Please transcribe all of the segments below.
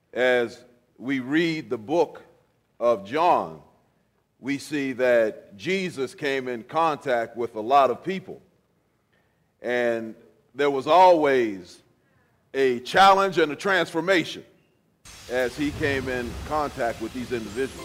As we read the book of John, we see that Jesus came in contact with a lot of people. And there was always a challenge and a transformation as he came in contact with these individuals.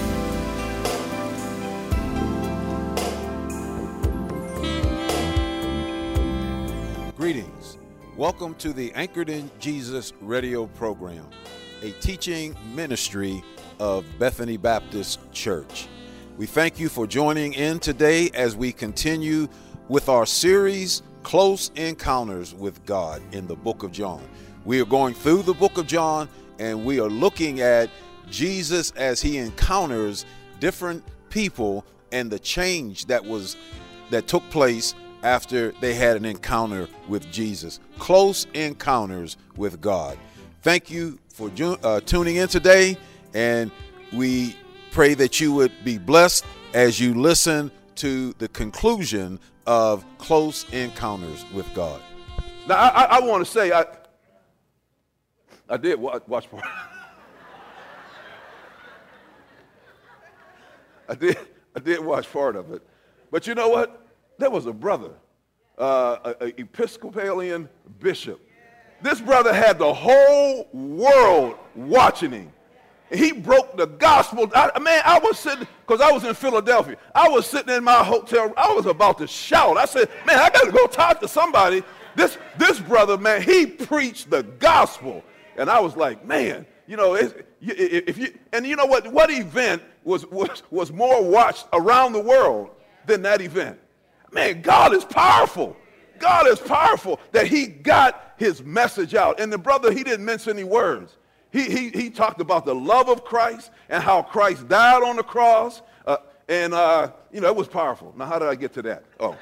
Greetings. Welcome to the Anchored in Jesus radio program, a teaching ministry of Bethany Baptist Church. We thank you for joining in today as we continue with our series, Close Encounters with God in the book of John. We are going through the book of John and we are looking at Jesus as he encounters different people and the change that took place after they had an encounter with Jesus. Close encounters with God. Thank you for tuning in today, and we pray that you would be blessed as you listen to the conclusion of Close Encounters with God. Now, I want to say, I did watch part. I did watch part of it. But you know what? There was a brother, an Episcopalian bishop. This brother had the whole world watching him. He broke the gospel. I was sitting, because I was in Philadelphia. I was sitting in my hotel. I was about to shout. I said, man, I got to go talk to somebody. This brother, man, he preached the gospel. And I was like, man, you know, and you know what event was more watched around the world than that event? Man, God is powerful. God is powerful that he got his message out. And the brother, he didn't mince any words. He talked about the love of Christ and how Christ died on the cross. You know, it was powerful. Now, how did I get to that? Oh.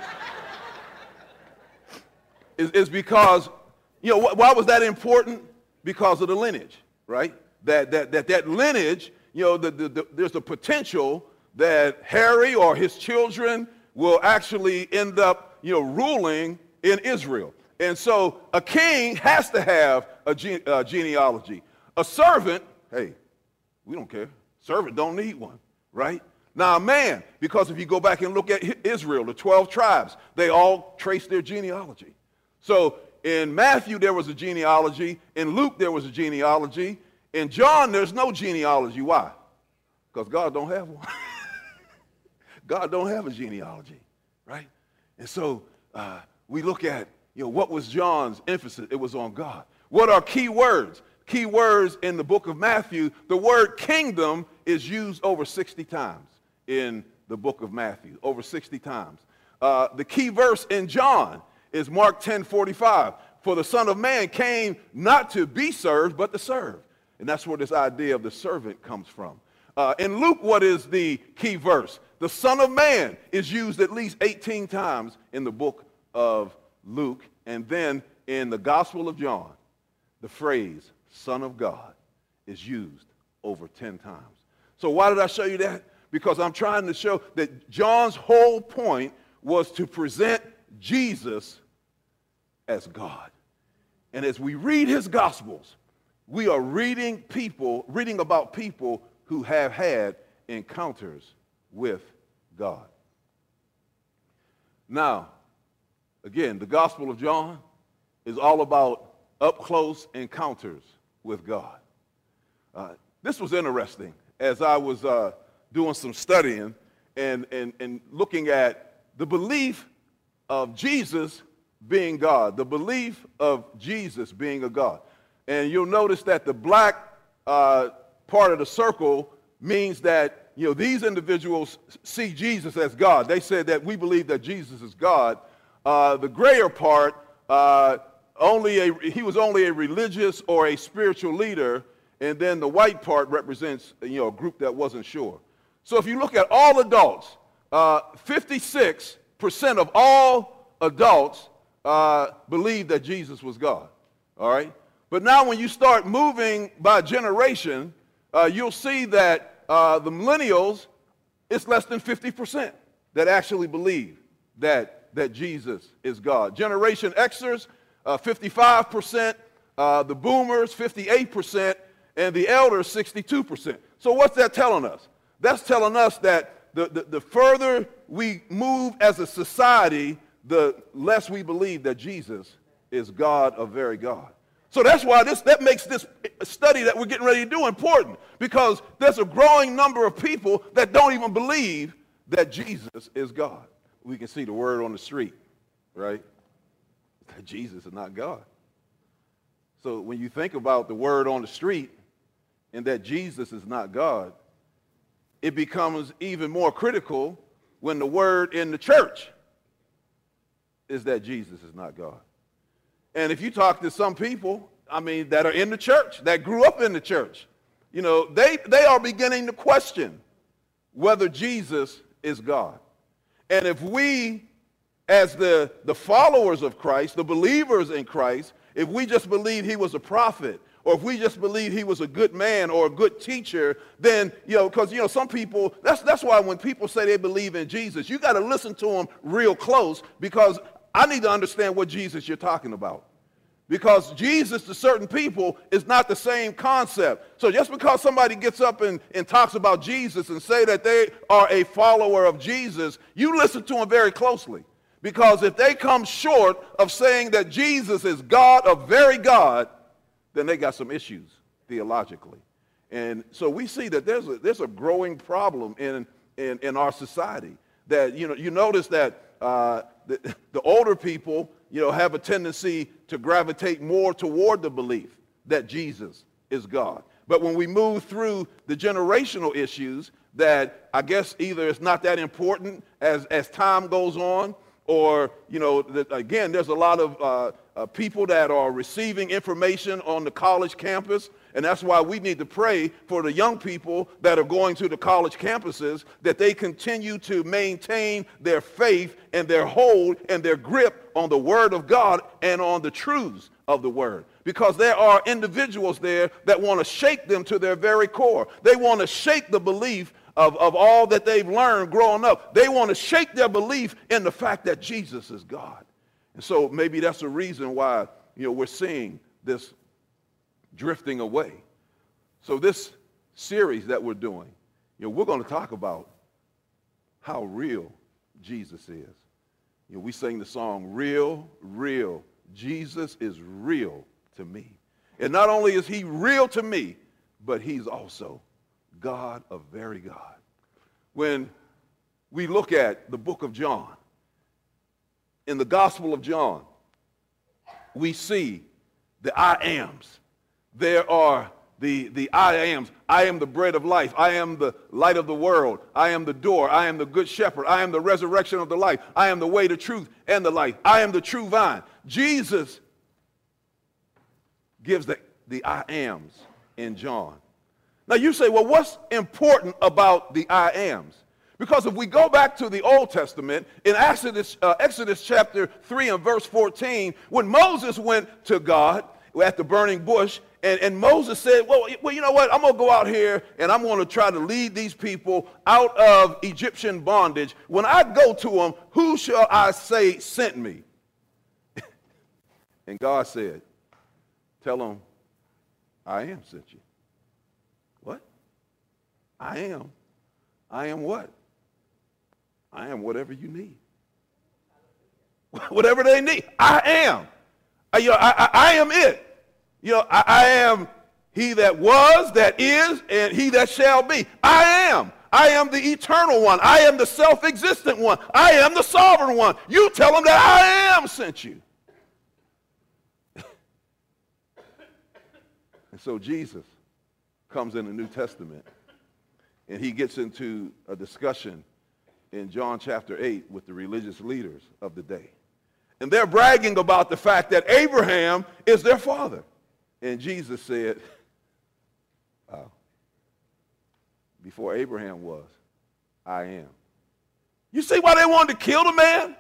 It's because, you know, why was that important? Because of the lineage, right? That lineage, you know, there's the potential that Harry or his children will actually end up, you know, ruling in Israel. And so a king has to have a genealogy. A servant, hey, we don't care. Servant don't need one, right? Now a man, because if you go back and look at Israel, the 12 tribes, they all trace their genealogy. So in Matthew, there was a genealogy. In Luke, there was a genealogy. In John, there's no genealogy. Why? Because God don't have one. God don't have a genealogy, right? And so we look at, you know, what was John's emphasis? It was on God. What are key words? Key words in the book of Matthew, the word kingdom is used over 60 times in the book of Matthew, over 60 times. The key verse in John is Mark 10:45. For the Son of Man came not to be served, but to serve. And that's where this idea of the servant comes from. In Luke, what is the key verse? The Son of Man is used at least 18 times in the book of Luke. And then in the Gospel of John, the phrase Son of God is used over 10 times. So why did I show you that? Because I'm trying to show that John's whole point was to present Jesus as God. And as we read his Gospels, we are reading about people who have had encounters with God. Now, again, the Gospel of John is all about up-close encounters with God. This was interesting as I was doing some studying and looking at the belief of Jesus being God, the belief of Jesus being a God. And you'll notice that the black part of the circle means that, you know, these individuals see Jesus as God. They said that we believe that Jesus is God. The grayer part, he was only a religious or a spiritual leader, and then the white part represents, you know, a group that wasn't sure. So if you look at all adults, 56% of all adults believe that Jesus was God. All right? But now when you start moving by generation, you'll see that the millennials, it's less than 50% that actually believe that Jesus is God. Generation Xers, 55%, the boomers, 58%, and the elders 62%. So what's that telling us? That's telling us that the further we move as a society, the less we believe that Jesus is God of very God. So that's why that makes this study that we're getting ready to do important, because there's a growing number of people that don't even believe that Jesus is God. We can see the word on the street, right? That Jesus is not God. So when you think about the word on the street and that Jesus is not God, it becomes even more critical when the word in the church is that Jesus is not God. And if you talk to some people, that are in the church, that grew up in the church, they are beginning to question whether Jesus is God. And if we, as the followers of Christ, the believers in Christ, if we just believe he was a prophet, or if we just believe he was a good man or a good teacher, then, because, some people, that's why when people say they believe in Jesus, you got to listen to them real close, because I need to understand what Jesus you're talking about. Because Jesus to certain people is not the same concept. So just because somebody gets up and talks about Jesus and say that they are a follower of Jesus, you listen to them very closely. Because if they come short of saying that Jesus is God of very God, then they got some issues theologically. And so we see that there's a growing problem in our society. That, you notice that the older people, have a tendency to gravitate more toward the belief that Jesus is God. But when we move through the generational issues, that I guess either it's not that important as time goes on, or, again, there's a lot of people that are receiving information on the college campus, and that's why we need to pray for the young people that are going to the college campuses, that they continue to maintain their faith and their hold and their grip on the Word of God and on the truths of the Word. Because there are individuals there that want to shake them to their very core. They want to shake the belief of all that they've learned growing up. They want to shake their belief in the fact that Jesus is God. And so maybe that's the reason why, we're seeing this drifting away. So this series that we're doing, we're going to talk about how real Jesus is. We sing the song, Real, Real. Jesus is real to me. And not only is he real to me, but he's also God of very God. When we look at the book of John, in the Gospel of John, we see the I ams. There are the I ams. I am the bread of life. I am the light of the world. I am the door. I am the good shepherd. I am the resurrection of the life. I am the way, the truth, and the life. I am the true vine. Jesus gives the I ams in John. Now you say, well, what's important about the I ams? Because if we go back to the Old Testament, in Exodus chapter 3 and verse 14, when Moses went to God at the burning bush, and Moses said, well, you know what? I'm going to go out here and I'm going to try to lead these people out of Egyptian bondage. When I go to them, who shall I say sent me? And God said, tell them, I am sent you. What? I am. I am what? I am whatever you need. Whatever they need. I am. I am it. I am he that was, that is, and he that shall be. I am. I am the eternal one. I am the self-existent one. I am the sovereign one. You tell them that I am sent you. And so Jesus comes in the New Testament, and he gets into a discussion in John chapter 8 with the religious leaders of the day. And they're bragging about the fact that Abraham is their father. And Jesus said, before Abraham was, I am. You see why they wanted to kill the man?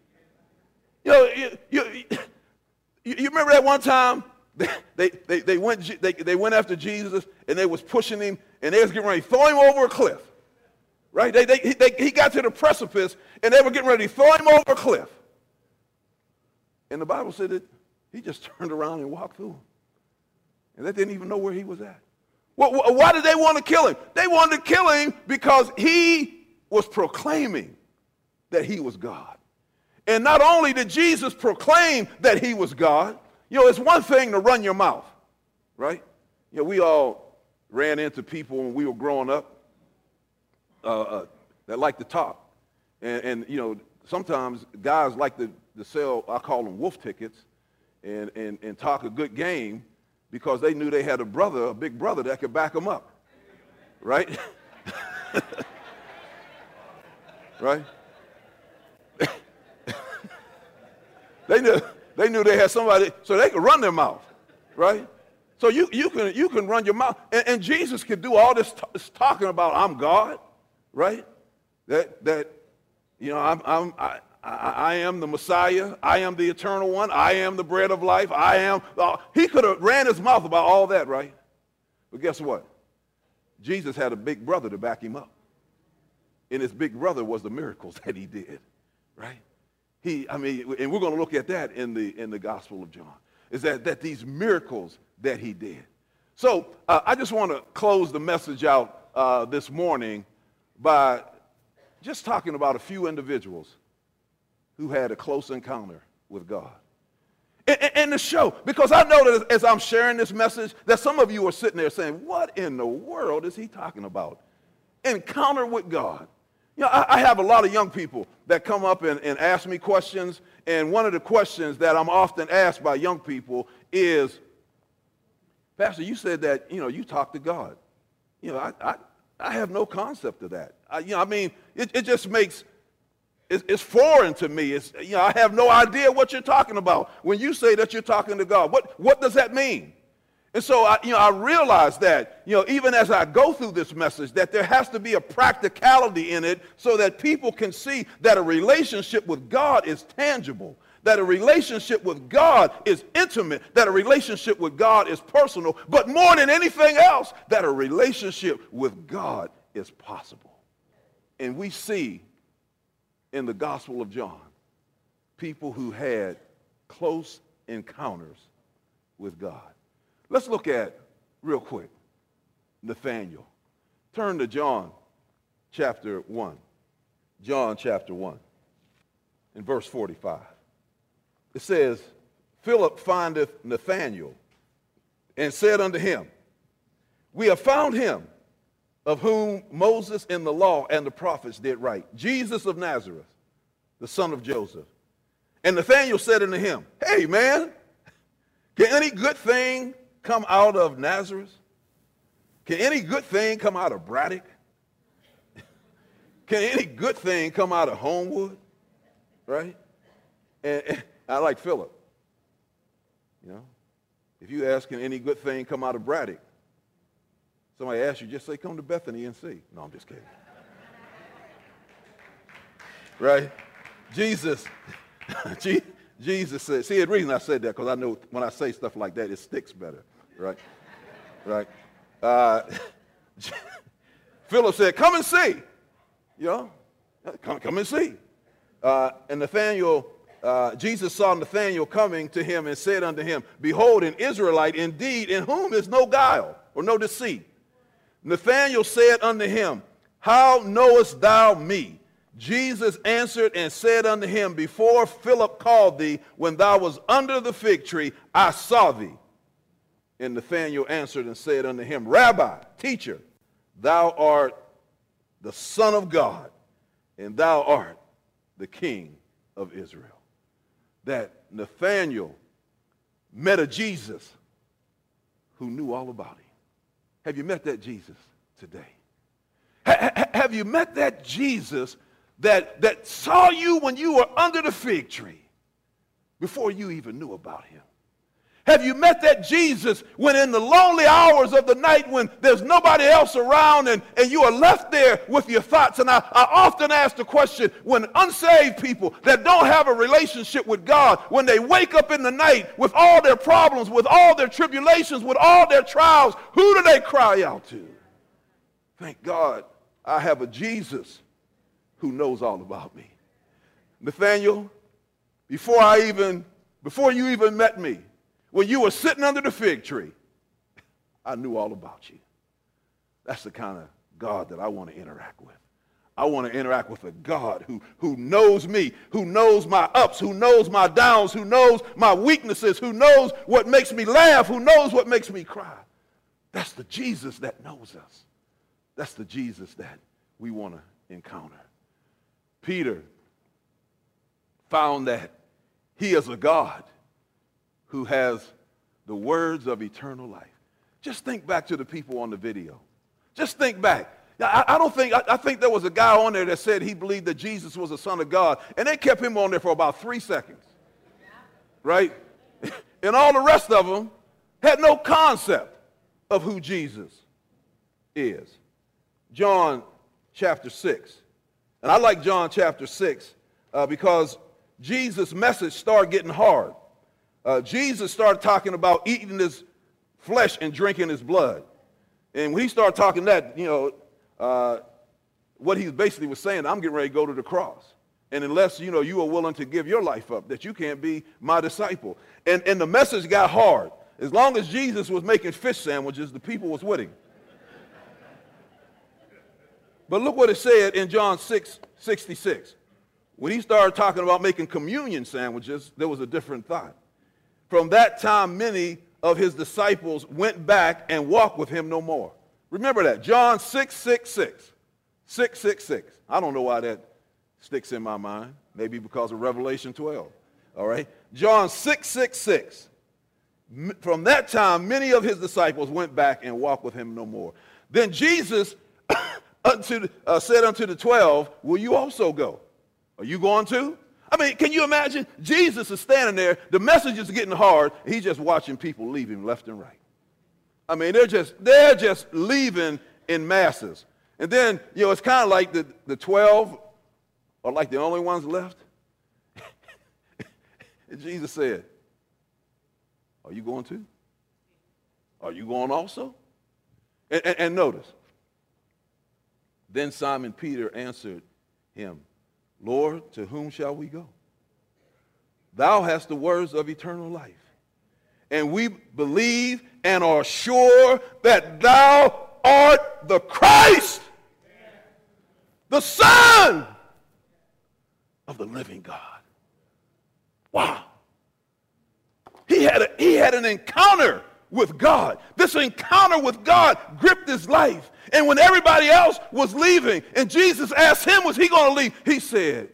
You remember that one time they went after Jesus, and they was pushing him, and they was getting ready to throw him over a cliff. Right? He got to the precipice, and they were getting ready to throw him over a cliff. And the Bible said that he just turned around and walked through. And they didn't even know where he was at. Why did they want to kill him? They wanted to kill him because he was proclaiming that he was God. And not only did Jesus proclaim that he was God, it's one thing to run your mouth, right? We all ran into people when we were growing up that like to talk. And sometimes guys like to sell, I call them wolf tickets, and talk a good game because they knew they had a big brother that could back them up, right? Right? They knew they had somebody so they could run their mouth, right? So you can run your mouth, and Jesus could do all this talking about I'm God, right? That I am the Messiah, I am the eternal one, I am the bread of life, I am. He could have ran his mouth about all that, right? But guess what? Jesus had a big brother to back him up, and his big brother was the miracles that he did, right? And we're going to look at that in the Gospel of John, is that these miracles that he did. So I just want to close the message out this morning by just talking about a few individuals who had a close encounter with God. And the show, because I know that as I'm sharing this message, that some of you are sitting there saying, what in the world is he talking about? Encounter with God. I have a lot of young people that come up and ask me questions, and one of the questions that I'm often asked by young people is, Pastor, you said that, you talk to God. I have no concept of that. It just makes, it's foreign to me. I have no idea what you're talking about when you say that you're talking to God. What does that mean? And so I realize that, even as I go through this message, that there has to be a practicality in it so that people can see that a relationship with God is tangible, that a relationship with God is intimate, that a relationship with God is personal, but more than anything else, that a relationship with God is possible. And we see in the Gospel of John people who had close encounters with God. Let's look at, real quick, Nathanael. Turn to John chapter 1. John chapter 1, in verse 45. It says, Philip findeth Nathanael, and said unto him, We have found him, of whom Moses in the law and the prophets did write, Jesus of Nazareth, the son of Joseph. And Nathanael said unto him, Hey, man, can any good thing come out of Nazareth? Can any good thing come out of Braddock? Can any good thing come out of Homewood? Right? And I like Philip. If you ask, can any good thing come out of Braddock? Somebody asks you, just say, come to Bethany and see. No, I'm just kidding. Right? Jesus said, see, the reason I said that, because I know when I say stuff like that, it sticks better. Right? Right? Philip said, come and see. Come and see. And Nathanael, Jesus saw Nathanael coming to him and said unto him, Behold, an Israelite indeed, in whom is no guile or no deceit. Nathanael said unto him, How knowest thou me? Jesus answered and said unto him, Before Philip called thee, when thou was under the fig tree, I saw thee. And Nathanael answered and said unto him, Rabbi, teacher, thou art the Son of God, and thou art the King of Israel. That Nathanael met a Jesus who knew all about him. Have you met that Jesus today? Have you met that Jesus that saw you when you were under the fig tree before you even knew about him? Have you met that Jesus when in the lonely hours of the night when there's nobody else around and you are left there with your thoughts? And I often ask the question, when unsaved people that don't have a relationship with God, when they wake up in the night with all their problems, with all their tribulations, with all their trials, who do they cry out to? Thank God I have a Jesus who knows all about me. Nathanael, before you even met me, when you were sitting under the fig tree, I knew all about you. That's the kind of God that I want to interact with. I want to interact with a God who knows me, who knows my ups, who knows my downs, who knows my weaknesses, who knows what makes me laugh, who knows what makes me cry. That's the Jesus that knows us. That's the Jesus that we want to encounter. Peter found that he is a God who has the words of eternal life. Just think back to the people on the video. Just think back. I think there was a guy on there that said he believed that Jesus was the Son of God, and they kept him on there for about 3 seconds, right? And all the rest of them had no concept of who Jesus is. John chapter 6. And I like John chapter 6 because Jesus' message started getting hard. Jesus started talking about eating his flesh and drinking his blood. And when he started talking that, what he basically was saying, I'm getting ready to go to the cross. And unless, you are willing to give your life up, that you can't be my disciple. And the message got hard. As long as Jesus was making fish sandwiches, the people was with him. But look what it said in John 6:66. When he started talking about making communion sandwiches, there was a different thought. From that time, many of his disciples went back and walked with him no more. Remember that, John 6:66. 6:66. I don't know why that sticks in my mind. Maybe because of Revelation 12. All right? John 6:66. From that time, many of his disciples went back and walked with him no more. Then Jesus said unto the 12, will you also go? Are you going too? I mean, can you imagine? Jesus is standing there. The message is getting hard. He's just watching people leaving left and right. I mean, they're just leaving in masses. And then, it's kind of like the 12 are like the only ones left. And Jesus said, are you going too? Are you going also? And notice, then Simon Peter answered him, Lord, to whom shall we go? Thou hast the words of eternal life. And we believe and are sure that thou art the Christ, the Son of the living God. Wow. He had an encounter with God. This encounter with God gripped his life. And when everybody else was leaving and Jesus asked him, was he going to leave? He said,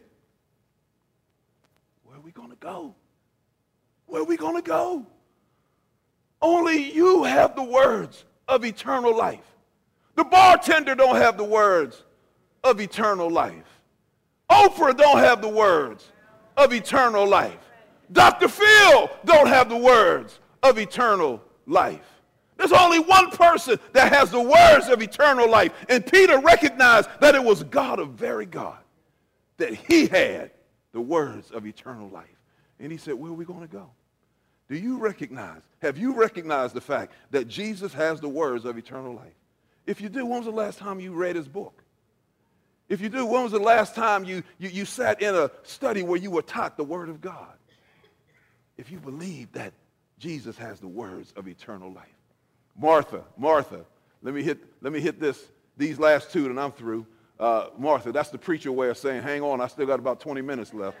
where are we going to go? Where are we going to go? Only you have the words of eternal life. The bartender don't have the words of eternal life. Oprah don't have the words of eternal life. Dr. Phil don't have the words of eternal life. There's only one person that has the words of eternal life. And Peter recognized that it was God, a very God, that he had the words of eternal life. And he said, where are we going to go? Have you recognized the fact that Jesus has the words of eternal life? If you do, when was the last time you read his book? If you do, when was the last time you sat in a study where you were taught the word of God? If you believe that Jesus has the words of eternal life. Martha, let me hit these last two and I'm through. Martha, that's the preacher way of saying, hang on, I still got about 20 minutes left.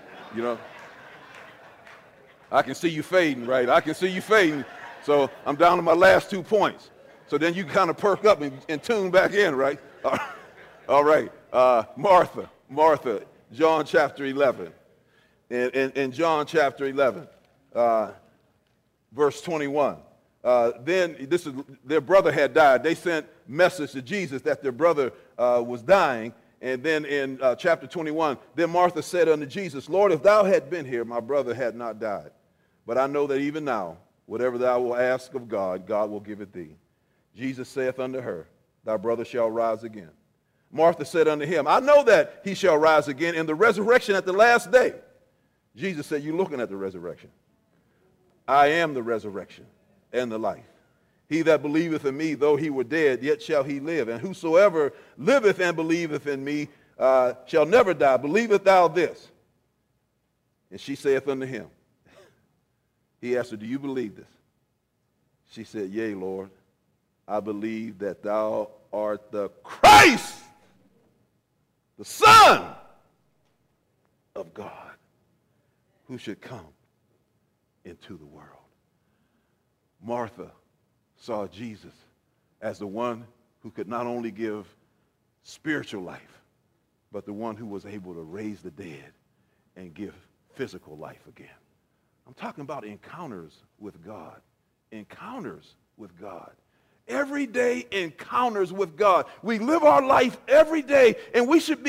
I can see you fading, right? I can see you fading. So I'm down to my last 2 points. So then you kind of perk up and tune back in, right? All right. Martha, John chapter 11. In John chapter 11, verse 21. Then their brother had died. They sent message to Jesus that their brother was dying. And then in chapter 21, then Martha said unto Jesus, Lord, if thou had been here, my brother had not died. But I know that even now, whatever thou wilt ask of God, God will give it thee. Jesus saith unto her, thy brother shall rise again. Martha said unto him, I know that he shall rise again in the resurrection at the last day. Jesus said, you looking at the resurrection. I am the resurrection and the life. He that believeth in me, though he were dead, yet shall he live. And whosoever liveth and believeth in me shall never die. Believeth thou this? And she saith unto him. He asked her, do you believe this? She said, yea, Lord, I believe that thou art the Christ, the Son of God, who should come into the world. Martha saw Jesus as the one who could not only give spiritual life, but the one who was able to raise the dead and give physical life again. I'm talking about encounters with God. Encounters with God. Everyday encounters with God. We live our life every day, and we should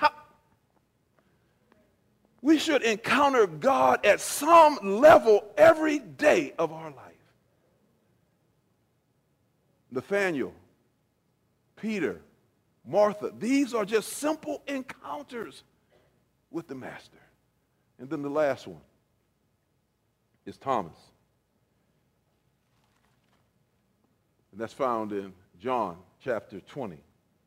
encounter God at some level every day of our life. Nathaniel, Peter, Martha, these are just simple encounters with the Master. And then the last one is Thomas. And that's found in John chapter 20,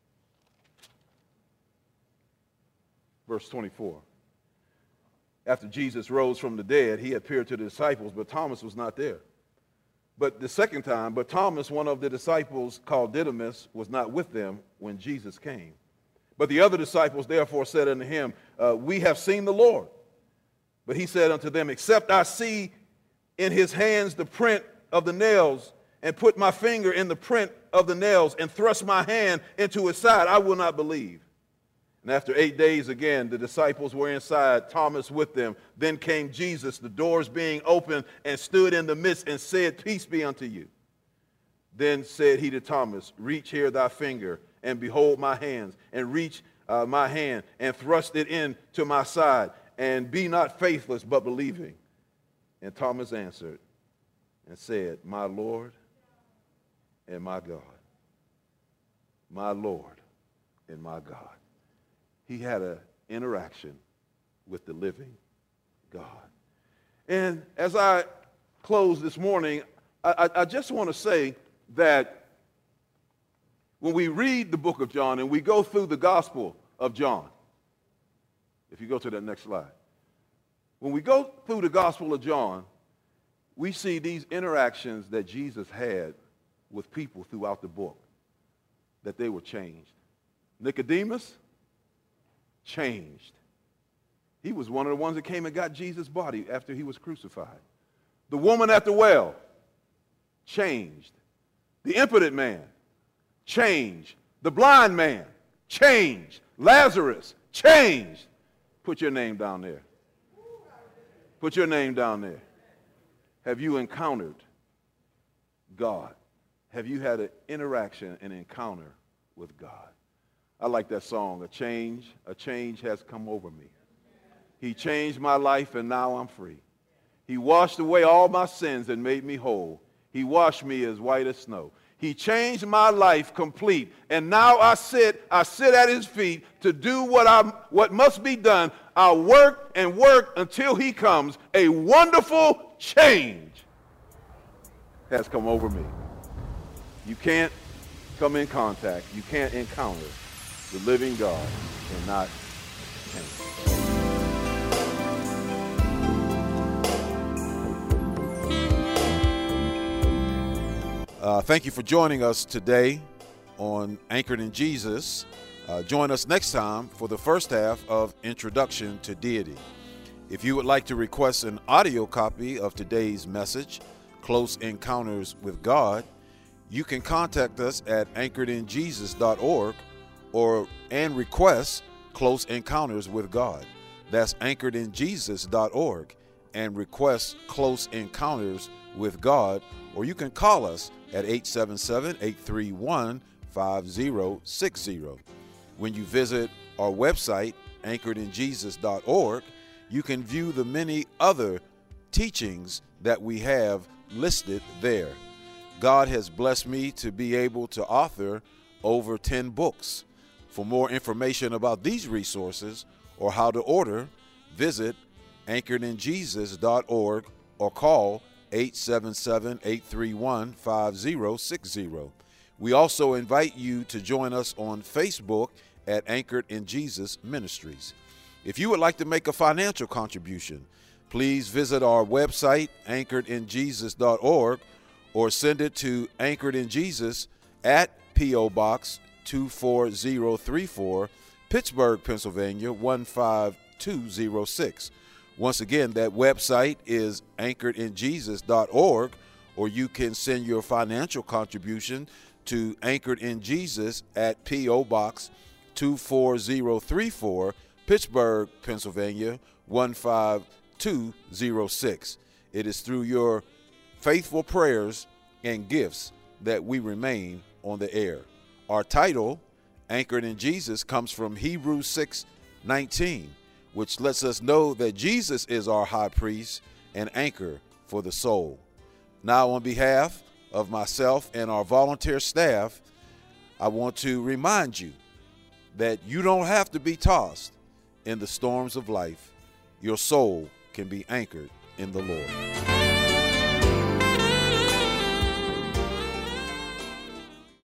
verse 24. After Jesus rose from the dead, he appeared to the disciples, but Thomas was not there. But the second time, Thomas, one of the disciples called Didymus, was not with them when Jesus came. But the other disciples therefore said unto him, we have seen the Lord. But he said unto them, except I see in his hands the print of the nails, and put my finger in the print of the nails, and thrust my hand into his side, I will not believe. And after 8 days again, the disciples were inside, Thomas with them. Then came Jesus, the doors being opened, and stood in the midst, and said, peace be unto you. Then said he to Thomas, reach here thy finger, and behold my hands, and reach my hand, and thrust it into my side, and be not faithless, but believing. And Thomas answered and said, my Lord and my God. My Lord and my God. He had an interaction with the living God. And as I close this morning, I just want to say that when we read the book of John and we go through the Gospel of John, if you go to that next slide, when we go through the Gospel of John, we see these interactions that Jesus had with people throughout the book, that they were changed. Nicodemus, changed. He was one of the ones that came and got Jesus' body after he was crucified. The woman at the well, changed. The impotent man, changed. The blind man, changed. Lazarus, changed. Put your name down there. Put your name down there. Have you encountered God? Have you had an interaction, an encounter with God? I like that song, a change has come over me. He changed my life and now I'm free. He washed away all my sins and made me whole. He washed me as white as snow. He changed my life complete. And now I sit at his feet to do what must be done. I'll work and work until he comes. A wonderful change has come over me. You can't come in contact. You can't encounter the living God and not change. Thank you for joining us today on Anchored in Jesus. Join us next time for the first half of Introduction to Deity. If you would like to request an audio copy of today's message, Close Encounters with God, you can contact us at anchoredinjesus.org and request Close Encounters with God. That's anchoredinjesus.org and request Close Encounters with God, or you can call us at 877-831-5060. When you visit our website, anchoredinjesus.org, you can view the many other teachings that we have listed there. God has blessed me to be able to author over 10 books. For more information about these resources or how to order, visit anchoredinjesus.org or call 877-831-5060. We also invite you to join us on Facebook at Anchored in Jesus Ministries. If you would like to make a financial contribution, please visit our website, anchoredinjesus.org, or send it to anchoredinjesus at P.O. Box 24034, Pittsburgh, Pennsylvania 15206. Once again, that website is anchoredinjesus.org, or you can send your financial contribution to Anchored in Jesus at P.O. Box 24034, Pittsburgh, Pennsylvania 15206. It is through your faithful prayers and gifts that we remain on the air. Our title, Anchored in Jesus, comes from Hebrews 6:19, which lets us know that Jesus is our high priest and anchor for the soul. Now, on behalf of myself and our volunteer staff, I want to remind you that you don't have to be tossed in the storms of life. Your soul can be anchored in the Lord.